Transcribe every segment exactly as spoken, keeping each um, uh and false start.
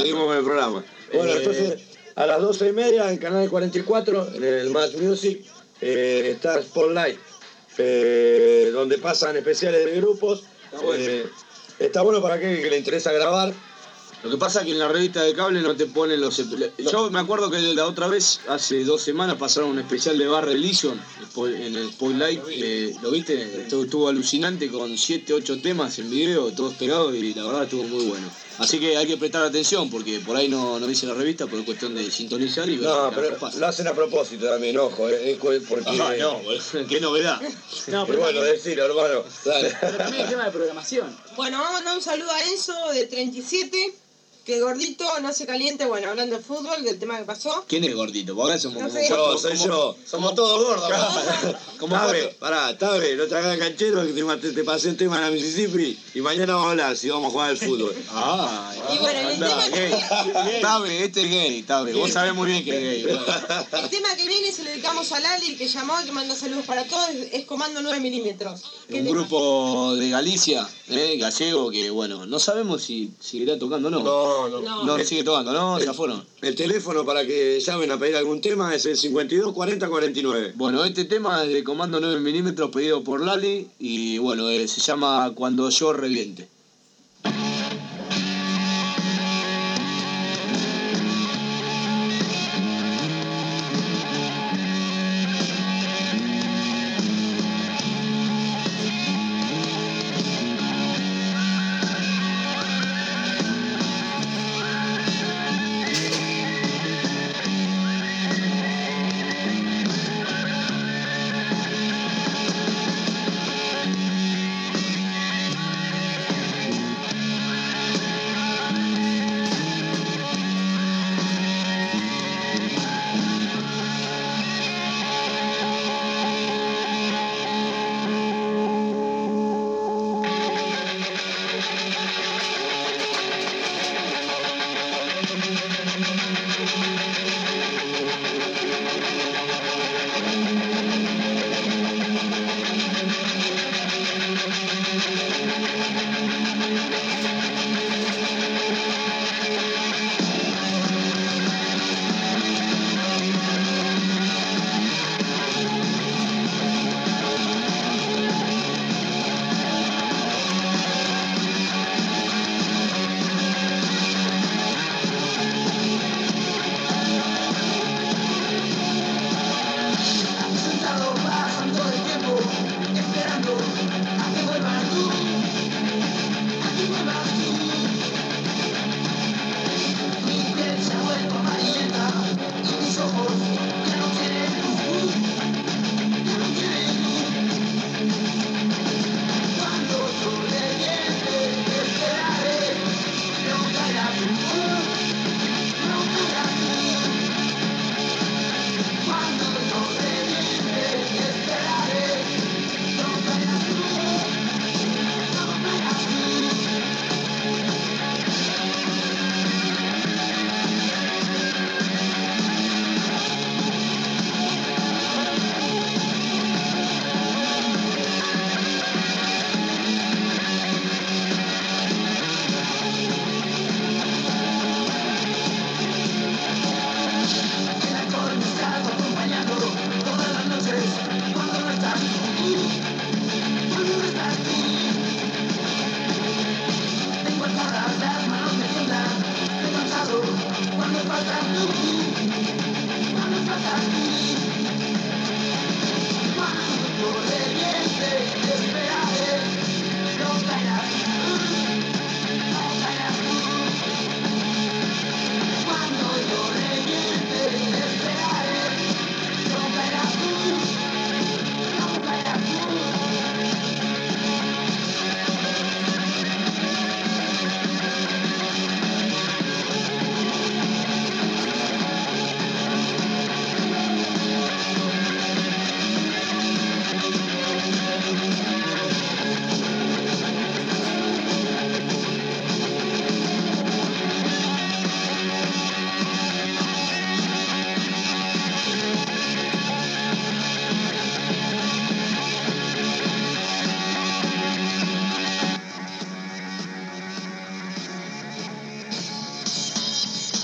seguimos con el programa. Bueno, Eh, entonces, a las doce y media en Canal cuarenta y cuatro, en el Match Music, eh, está Spotlight, eh, donde pasan especiales de grupos. Está bueno. Eh, está bueno para aquel que le interesa grabar. Lo que pasa es que en la revista de cable no te ponen los... Yo me acuerdo que la otra vez, hace dos semanas, pasaron un especial de Barry Leeson en el Spotlight. Eh, ¿Lo viste? Estuvo, estuvo alucinante con siete, ocho temas en video, todos pegados, y la verdad estuvo muy bueno. Así que hay que prestar atención, porque por ahí no, no dice la revista, por cuestión de sintonizar y ver No, qué pero pasa. lo hacen a propósito también, ojo, eh, es cu- porque... Ajá, no, qué novedad. No, Y pero bueno, también, decilo, hermano. Dale. pero también el tema de programación. Bueno, vamos a mandar un saludo a Enzo de treinta y siete, que gordito no se caliente, bueno, hablando de fútbol, del tema que pasó. ¿Quién es gordito? Porque ahora somos No como sé. cuatro- Yo, soy como- yo. Somos todos gordos. Como Tabe, cuatro- pará, Tabe, no te hagas canchero que te, te, te pasé un tema en la Mississippi y mañana vamos a hablar si vamos a jugar al fútbol. Ah, Y bueno, el andá, tema- gay. Tabre, este es gay, Tabre. Vos sabés muy bien que es gay. El tema que viene se lo dedicamos a Lali, que llamó, que manda saludos para todos, es Comando nueve milímetros. ¿Qué Un tema? grupo de Galicia, eh, gallego, que bueno, no sabemos si seguirá tocando o no. No, no. No. No, sigue tocando, ¿no? Ya fueron. El teléfono para que llamen a pedir algún tema es el cincuenta y dos cuarenta cuarenta y nueve. Bueno, este tema es de Comando nueve milímetros pedido por Lali y bueno, eh, se llama Cuando yo reviente.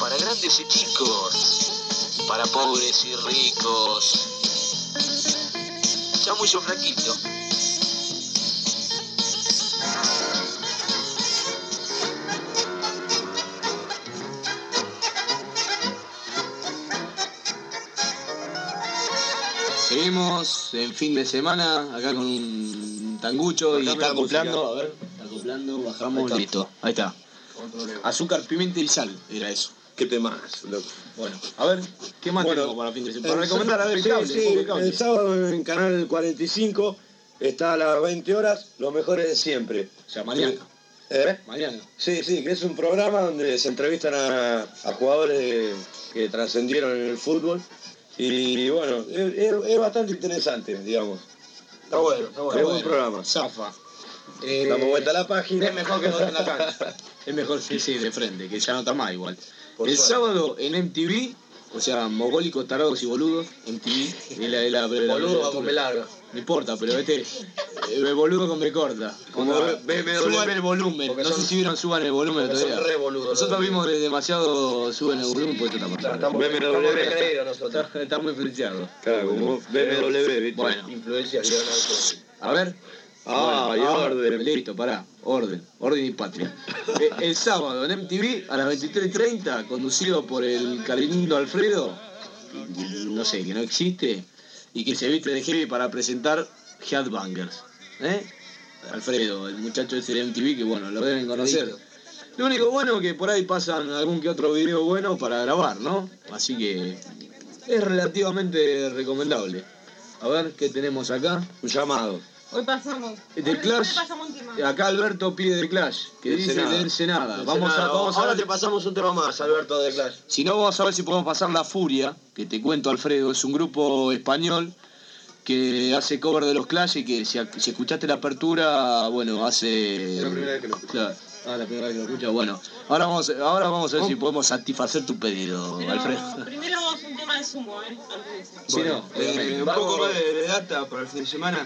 para grandes y chicos, para pobres y ricos. Chamullo flaquito. Seguimos en fin de semana, acá con un tangucho y está acoplando, a ver, está acoplando, bajamos, listo, ahí está. Azúcar, pimienta y sal, era eso. Qué temas, loco. Bueno, a ver, ¿qué más Bueno, tenemos para fin de semana? Para recomendar, a ver, el sí, cable, sí, un poco de cable. el sábado en Canal cuarenta y cinco está a las veinte horas, Los Mejores de Siempre. O sea, mañana. ¿Eh? Mañana. Sí, sí, que es un programa donde se entrevistan a, a jugadores que trascendieron en el fútbol. Y bueno, es, es, es bastante interesante, digamos. Está bueno, está bueno. Es un buen programa. Zafa. Eh, Damos vuelta a la página. Es mejor que no en la cancha. Es mejor que sí, de frente, que ya no está más igual. Por el suerte. sábado en M T V, o sea, mogólicos, tarados y boludos, M T V. Es la, es la, la, Boludo va con B larga. No importa, pero este el boludo con B corta. Como B M W. Suban el volumen. Porque No son- sé si vieron, suban el volumen porque son todavía. re boludos, Nosotros los vimos de demasiado suben el volumen, pues esto está Claro, pasando. estamos, B M W. estamos recreídos nosotros. Está, está muy influenciado. Claro, como B M W, ¿viste? Bueno, Influencia Leonardo. a ver. Ah, Bueno, y ahora- orden. Listo, pará. Orden. Orden y patria. Eh, el sábado en M T V a las veintitrés y treinta, conducido por el Carlindo Alfredo, no sé, que no existe, y que se viste de heavy para presentar Headbangers. ¿Eh? Alfredo, el muchacho ese de M T V que, bueno, lo deben conocer. Lo único bueno es que por ahí pasan algún que otro video bueno para grabar, ¿no? Así que es relativamente recomendable. A ver, ¿qué tenemos acá? Un llamado. Hoy pasamos. The hoy, Clash. hoy pasamos un tema. Acá Alberto pide The Clash, que Del dice Senada. del Senada. Del Vamos a, Senado. vamos a Ahora ver, te pasamos un tema más, Alberto de Clash. si no, vamos a ver si podemos pasar La Furia, que te cuento, Alfredo, es un grupo español que hace cover de los Clash y que si, si escuchaste la apertura, bueno, hace... Es la primera vez que lo escucho. Claro. Ah, la primera vez que lo escucho. Bueno, ahora vamos, ahora vamos a ver si podemos satisfacer tu pedido, Pero Alfredo. primero un tema de sumo, ¿eh? Antes de eso. Si no, Eh, un Vamos. poco más de, de data para el fin de semana.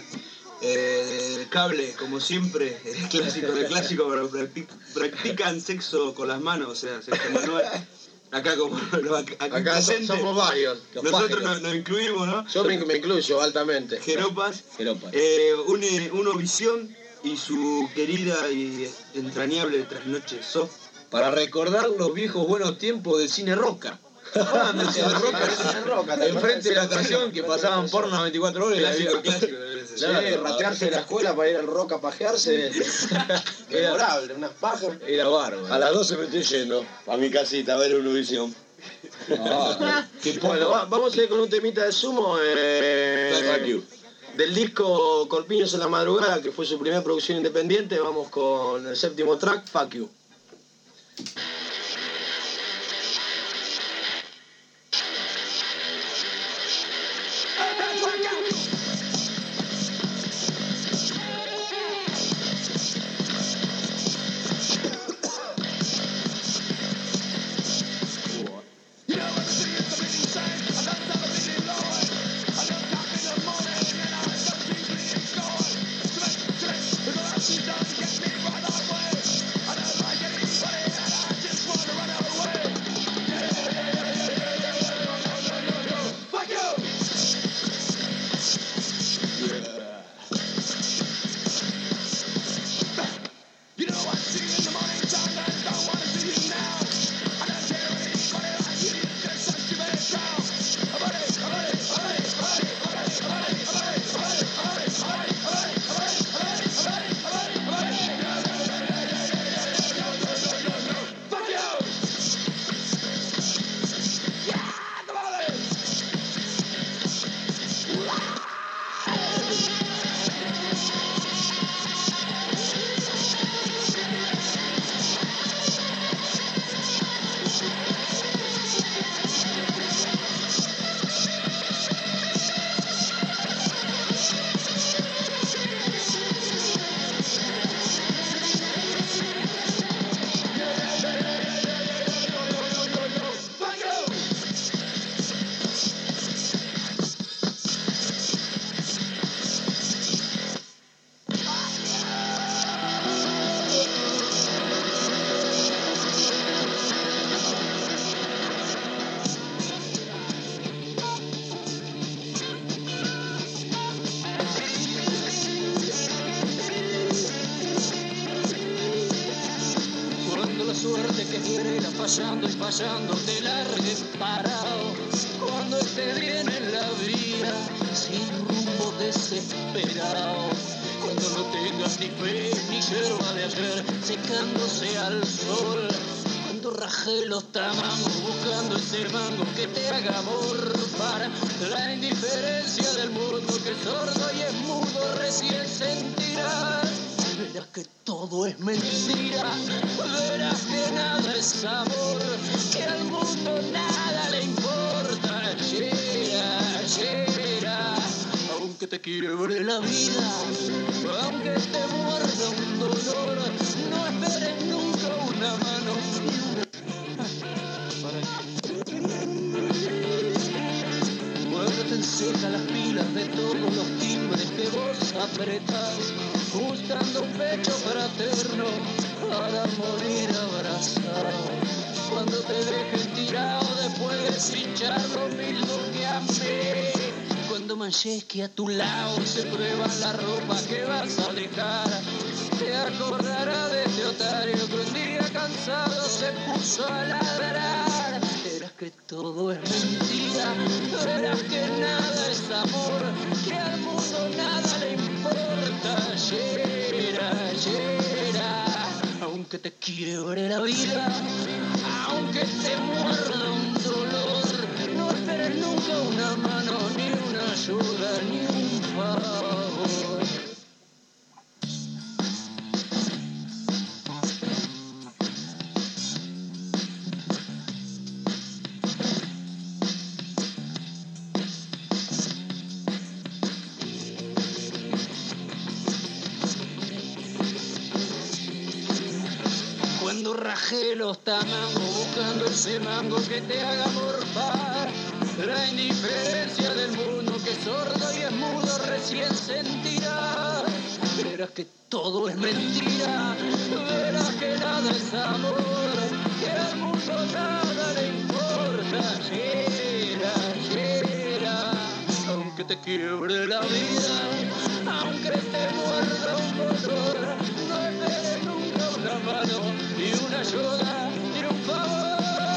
Eh, el cable, como siempre, el clásico del clásico, pero practic- practican sexo con las manos, o sea, sexo manual. Acá como los ac- aquí Acá so- presentes, somos varios. los nosotros pájaros. nos, nos incluimos, ¿no? Yo me, me incluyo altamente. Jeropas, Jeropa. eh, une uno Visión y su querida y entrañable trasnoche soft. Para recordar los viejos buenos tiempos del cine Roca. Ah, del cine Roca. Enfrente de la estación que pasaban porno veinticuatro horas. y Clásico, había- clásico. Sí, ratearse en la escuela para ir al rock a pajearse. Memorable, unas pajas. Era bárbaro. A las doce me estoy yendo a mi casita a ver Univisión. Ah, qué poco. Bueno, va- vamos a ir con un temita de sumo. eh, Fuck you. Del disco Corpiños en la Madrugada, que fue su primera producción independiente. Vamos con el séptimo track, Fuck You. Don't get me right away. I don't like anybody, and I just fallando y fallando te largues parado. Cuando esté bien en la vida, sin rumbo desesperado. Cuando no tengas ni fe ni yerba de ayer secándose al sol. Cuando raje los tamangos buscando ese mango que te haga morfar. La indiferencia del mundo que es sordo y es mudo recién sentirás. Verás que todo es mentira, verás que nada es amor, que al mundo nada le importa. Llega, llega, aunque te quiebre la vida, aunque te muerda un dolor, no esperes nunca una mano ni una... Muérdete en seca las pilas de todos los timbres que vos apretás, buscando un pecho fraterno para morir abrazado. Cuando te dejen tirado después de hinchar lo mismo que a mí. Cuando manches que a tu lado se prueba la ropa que vas a dejar. Te acordará de ese otario que un día cansado se puso a ladrar. Verás que todo es mentira, verás que nada es amor, que al mundo nada le importa. Llera, llera, aunque te quiebre la vida, aunque te muerda un dolor, no esperes nunca una mano, ni una ayuda, ni un favor. Cuando rajé los tamangos buscando ese mango que te haga morfar. La indiferencia del mundo que es sordo y es mudo recién sentirá. Verás que todo es mentira, verás que nada es amor, que al mundo nada le importa. Llega, llega, aunque te quiebre la vida, aunque te muerda un dolor, no esperes nunca una mano, ni una ayuda, ni un favor.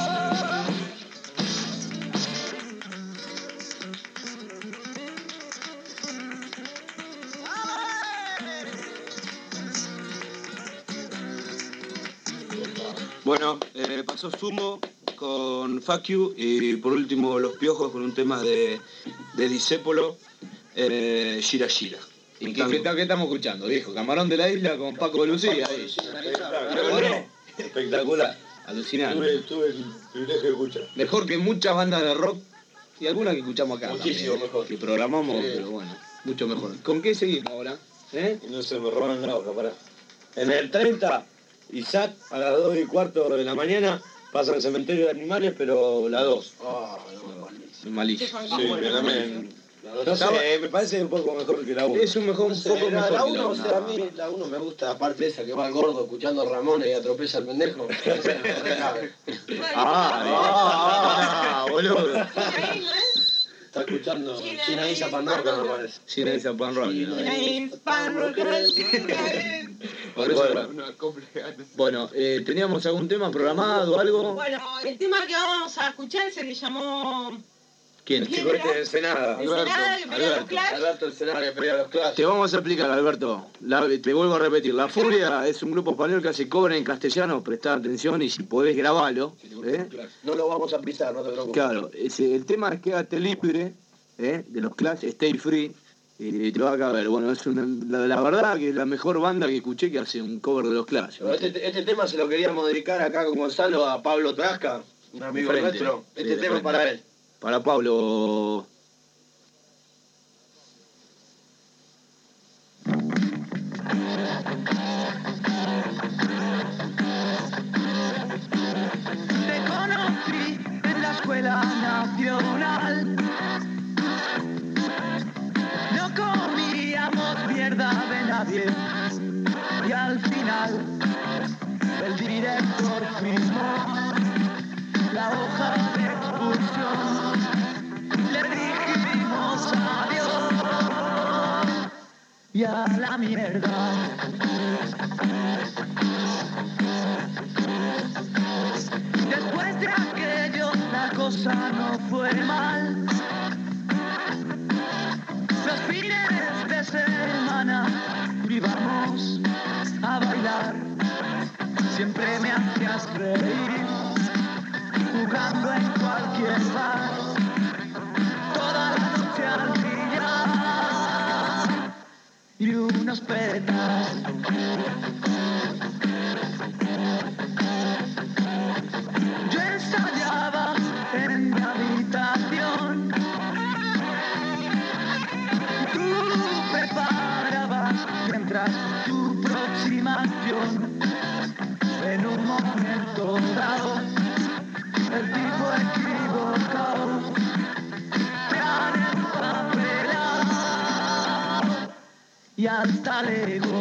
Bueno, eh, pasó Sumo con Fuck You y por último Los Piojos con un tema de, de Discépolo, eh, Gira Gira. ¿Y qué, qué, qué estamos escuchando, viejo? Camarón de la Isla con Paco de Lucía. Ahí. Espectacular. Alucinante. Tuve, tuve el privilegio de escuchar. Mejor que muchas bandas de rock y algunas que escuchamos acá. Muchísimo también, mejor. Que programamos, Sí. pero bueno, mucho mejor. ¿Con qué seguimos ahora? ¿Eh? Y no se me robaron la hoja, pará. En el treinta, Isaac a las dos y cuarto de la mañana pasa al cementerio de animales, pero la dos. Ah, no, Es malísimo. Sí, pero también. No sé, me parece un poco mejor que la uno. Es un mejor, un poco la, mejor. la que uno, o sea, a mí la uno me gusta, aparte de esa que va al gordo escuchando a Ramones y atropella al pendejo. Esa es la recable. Ah, ah, ah, boludo. Está escuchando China Isa Pan Rock, me parece. China Isa Pan Rock. ¿No? Por eso, bueno, eh, ¿teníamos algún tema programado o algo? Bueno, el tema que vamos a escuchar se le llamó... ¿Quién? El chico este de Ensenada. Ensenada, que pelea los Clash. Alberto el Senado que pelea los Clash. Te vamos a explicar, Alberto. La- te vuelvo a repetir. La Furia es un grupo español que hace cover en castellano. Prestá atención y si podés grabalo. ¿eh? No lo vamos a pisar, no te preocupes. Claro, ese- el tema es Quédate Libre, ¿eh? De los Clash, Stay Free. Y te va a caber. Bueno, es una, la, la verdad que es la mejor banda que escuché que hace un cover de los Clash. Pero este, este tema se lo queríamos dedicar acá con Gonzalo a Pablo Trasca, un amigo De frente. nuestro. Sí, Este de tema es frente. para él. Para Pablo. Te conocí en la escuela nacional. No comíamos mierda de nadie. Y al final, el director firmó la hoja de expulsión. Le dijimos adiós y a la mierda. cosa no fue mal. Los fines de semana íbamos a bailar. Siempre me hacías reír, jugando en cualquier bar. Toda la noche al billar y unos petas. Yo ensayaba en mi habitación. Tú preparabas mientras tu aproximación. En un momento dado, el tipo equivocado te han empapelado y hasta luego.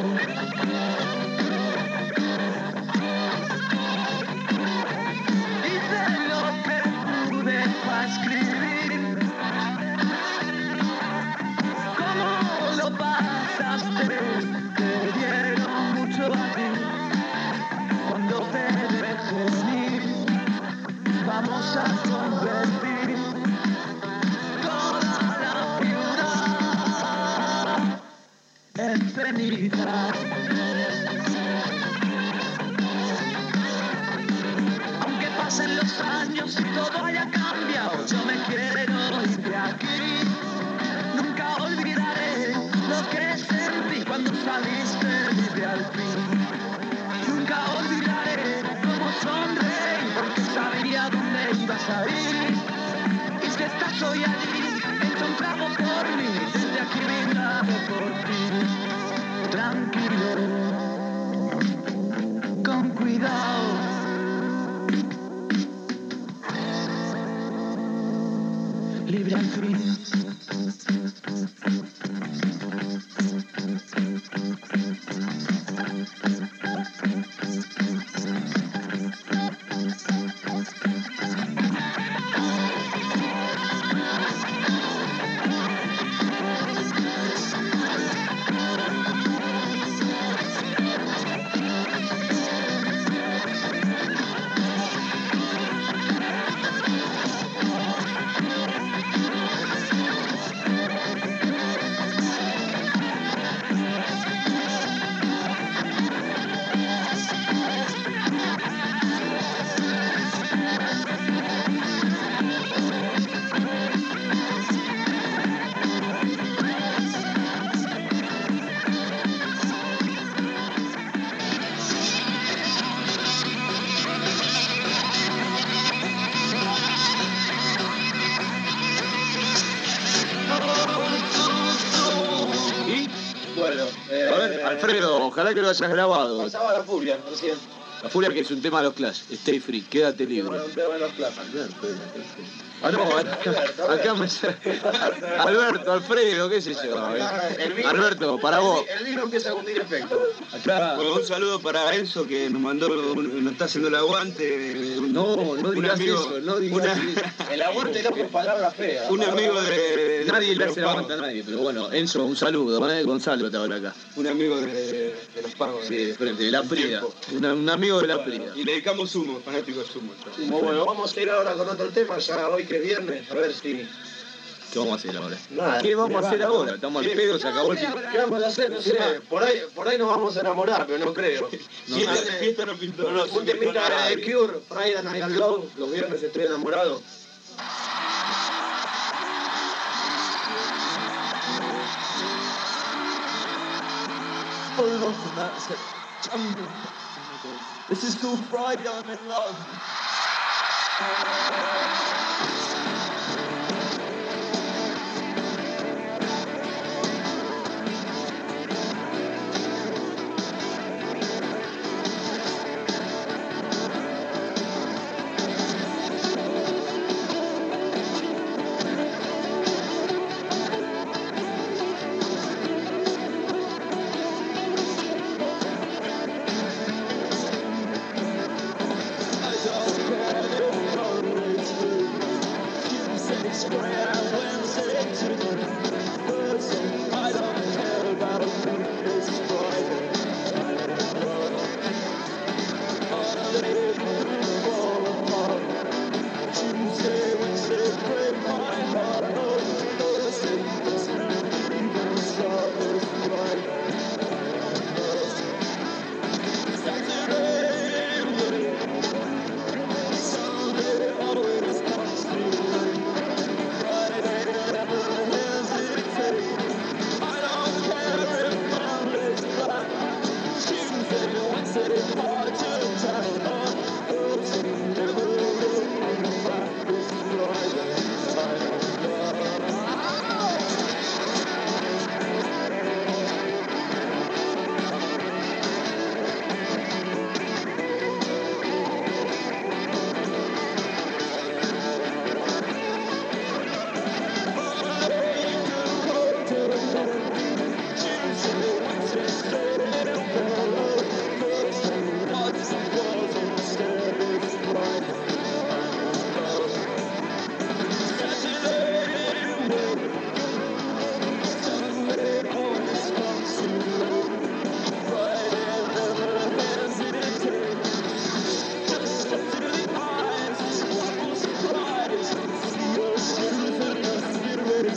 Hice lo que pude para escribir. ¿Cómo lo pasaste? Te dieron mucho a ti. Cuando te deje venir, vamos a convertir toda la ciudad en cenizas. Aunque pasen los años y todo haya cambiado, yo me quiero ir de aquí. Nunca olvidaré lo que sentí cuando saliste de al fin. Nunca olvidaré cómo sonreí, porque sabía dónde ibas a ir. Y si estás hoy allí, encontrado por mí, desde aquí brindaré por ti. Tranquilo, con cuidado. Libre al fin. Alfredo, ojalá que lo hayas grabado. Pasaba la furia recién. La furia, que es un tema de los Clash. Stay free, quédate libre. Bueno, un tema de los Clash. Ah, no, acá me... Alberto, Alfredo, qué sé yo. Alberto, para vos. El vino empieza a hundir efecto. Acá... Bueno, un saludo para Enzo, que nos mandó, nos está haciendo el aguante. No, no digas amigo, eso, no digas una, eso. El aguante no es palabra fea. Un amigo de... Nadie le de hace los la aguanta a nadie, pero bueno, Enzo, un saludo. ¿eh? Gonzalo te habla acá. Un amigo de, de los pagos. Sí, de frente, de la Prida. Una, un amigo de la Prida. Y le dedicamos Sumo, fanático de Sumo. Como bueno, vamos a ir ahora con otro tema, ya hoy que es viernes, a ver si... ¿Qué vamos a hacer ahora? Nada. ¿Qué vamos a hacer ahora? Estamos al pedo, se acabó el fin. ¿Qué vamos a hacer? No sé, por ahí, por ahí nos vamos a enamorar, pero no creo. No, Sí, Fiesta, eh, fiesta no pintó. no, un temita de Cure, Friday Night and Love, los viernes estoy enamorado. This is called Friday, I'm in love. Tuesday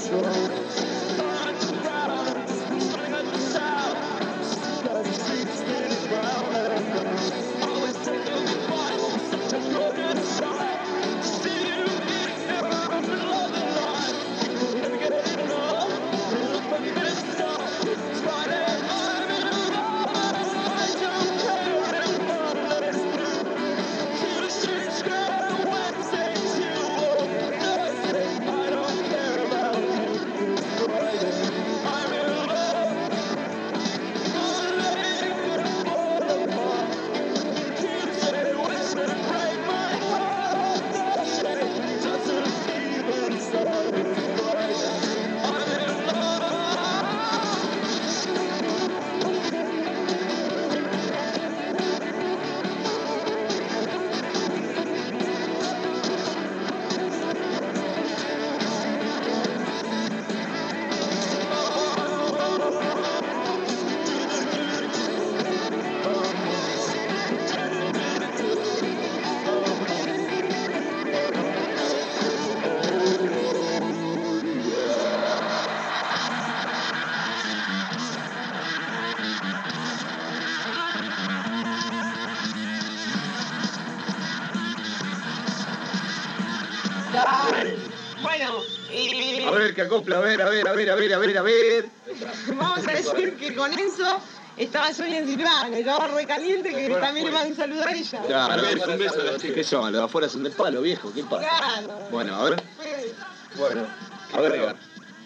Bueno, y... A ver, que acopla, a ver, a ver, a ver, a ver, a ver, a ver. Vamos a decir que con eso estaba Sonia Silvana, que estaba re caliente, que también le mando un saludo a ella. Claro, Un beso, un beso a los chicos. ¿qué son? Los de afuera son de palo, viejo, ¿qué pasa? Claro. Bueno, a ver, Bueno, a ver, Edgar.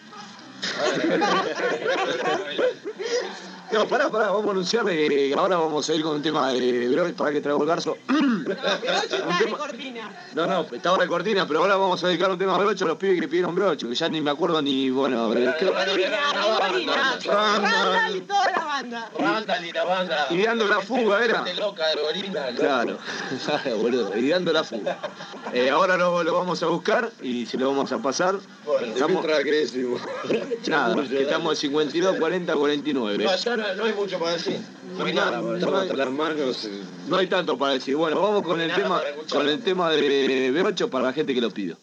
No, pará, pará, vamos a anunciar que ahora vamos a ir con un tema de Broch, para que traigo el garzo. No, pero ocho está de cortina. No, no, está ahora de cortina, pero ahora vamos a dedicar un tema a Broch a los pibes que pidieron Broch, que ya ni me acuerdo ni, bueno, creo- Cortina, cortina. Randall y toda la banda. Randall y la banda. y dando la fuga era. Gente loca de Gorila. Claro, boludo, y dando la fuga. Eh, ahora lo, lo vamos a buscar y se lo vamos a pasar. Bueno, Estamos- mientras crecimos. Nada, que estamos de cincuenta y dos, cuarenta, cuarenta y nueve. No, ya no, no hay mucho para decir. No hay nada para decir. No hay- Hasta las manos. eh, No hay tanto para decir. Bueno, vamos con el Nada tema, para escuchar. con el tema de Brocho para la gente que lo pidió.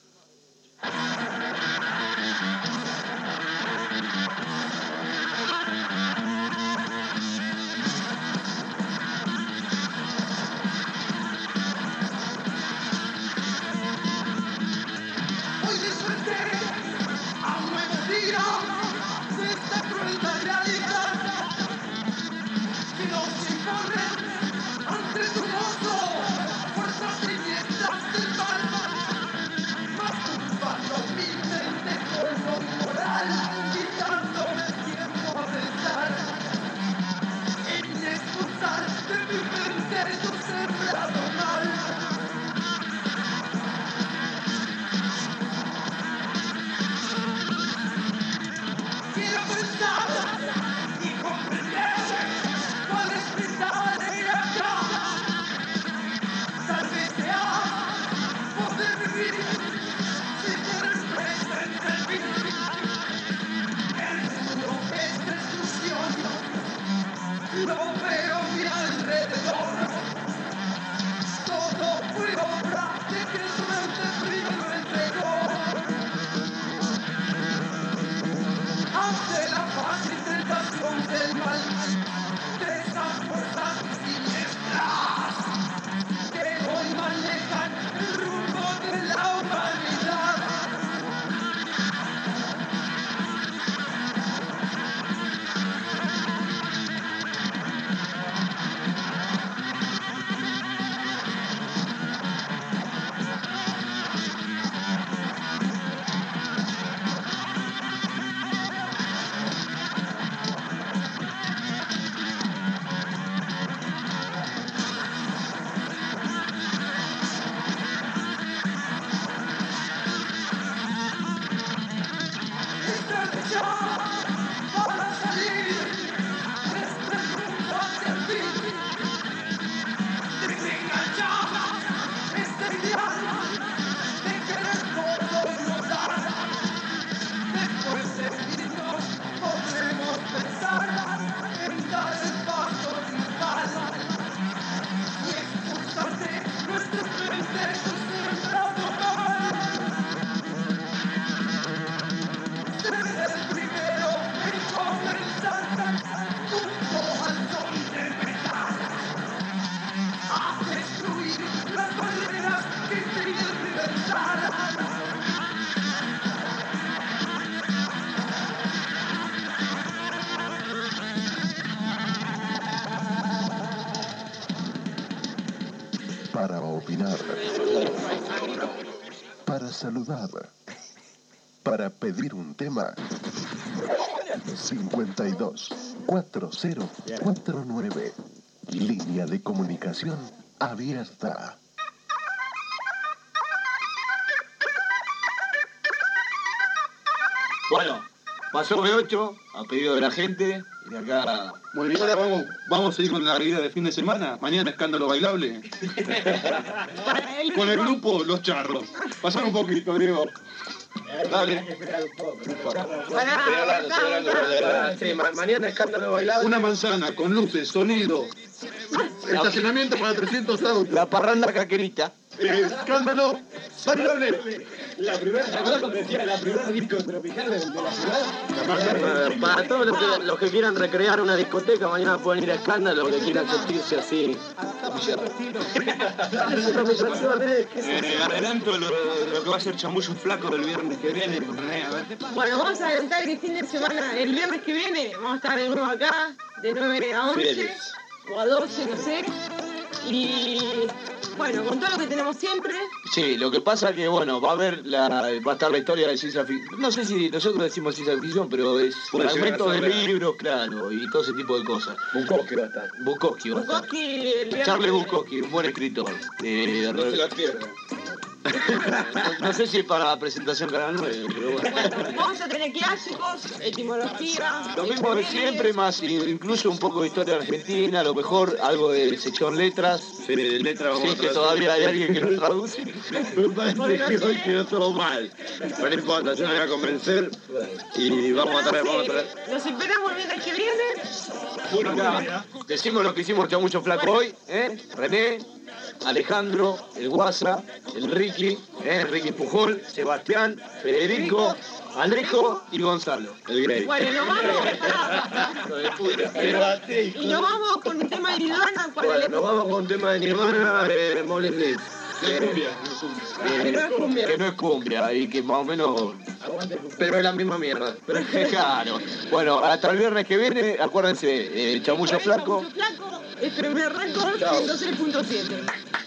Hoy desperté a un nuevo día de esta crueldad realidad que nos impone ante su rostro fuerzas siniestras del mal, más turbando mi mente con lo moral, quitándome el tiempo a pensar en expulsar de mi mente tu sembrado mal. Quiero pensar y comprender cuál es mi tarea acá. Tal vez sea poder vivir sin tener presente el fin. El mundo es destrucción, lo veo a mi alrededor. Todo fue obra de que su mente primero entregó. Ante la fácil tentación del mal, de esas fuerzas siniestras que hoy manejan el rumbo de la humanidad. para saludar, para pedir un tema. cincuenta y dos, cuarenta cuarenta y nueve. Línea de comunicación abierta. Bueno, pasó B ocho a pedido de la gente y de acá. Bueno, y ahora vamos, vamos a ir con la revista de fin de semana. Mañana escándalo bailable. Con el grupo Los Charros. Pasar un poquito, Diego. Dale. Sí, ma- mañana escándalo bailable. Una manzana con luces, sonido. Estacionamiento para trescientos autos. La parranda caquerita. Eh, escándalo bailable. La primera, ¿te acuerdas cuando decía la primera disco tropical de, de la ciudad? Para todos los que, los que quieran recrear una discoteca, mañana pueden ir a Escándalo, que quieran sentirse así. Eh, adelanto lo, lo que va a ser Chamullo Flaco del viernes que viene. René, a ver. Bueno, vamos a adelantar que el fin de semana, el viernes que viene, vamos a estar de nuevo acá, de nueve a once, o a doce, no sé. Y bueno, con todo lo que tenemos siempre. Sí, lo que pasa es que, bueno, va a haber la, va a estar la historia de ciencia ficción. No sé si nosotros decimos ciencia ficción, pero es Puede fragmentos de llegar a ser libros, claro, y todo ese tipo de cosas. Bukowski va a estar. Bukowski va a estar. Bukowski, el viernes. Charles Bukowski, un buen escritor. Eh, No se la pierda. no sé si es para la presentación Canal nueve, pero bueno. Bueno, vamos a tener clásicos, etimología. Lo mismo de siempre, más incluso un poco de historia argentina, a lo mejor algo de sección letras. Sí, de letra vamos Sí, a que tratar. todavía hay alguien que lo traduce. Me parece que hoy quedó todo mal. Pero no importa, yo me voy a convencer y vamos a traer, vamos a traer. Los esperamos el viernes que viene. Acá, decimos lo que hicimos Chamucho Flaco hoy, ¿eh? René, Alejandro, el Guasa, el Ricky, ¿eh? Ricky Pujol, Sebastián, Federico, Alejo y Gonzalo, el Grey. Bueno, nos vamos. Y nos vamos con un tema de Nirvana. ¿Cuál Bueno, es? nos vamos con un tema de Nirvana, eh, Molly Blitz. Eh, que no es cumbia y que más o menos. Pero es la misma mierda. Claro. Bueno, hasta el viernes que viene, acuérdense, eh, Chamullo Flaco. Flaco, es primer récord ciento tres punto siete.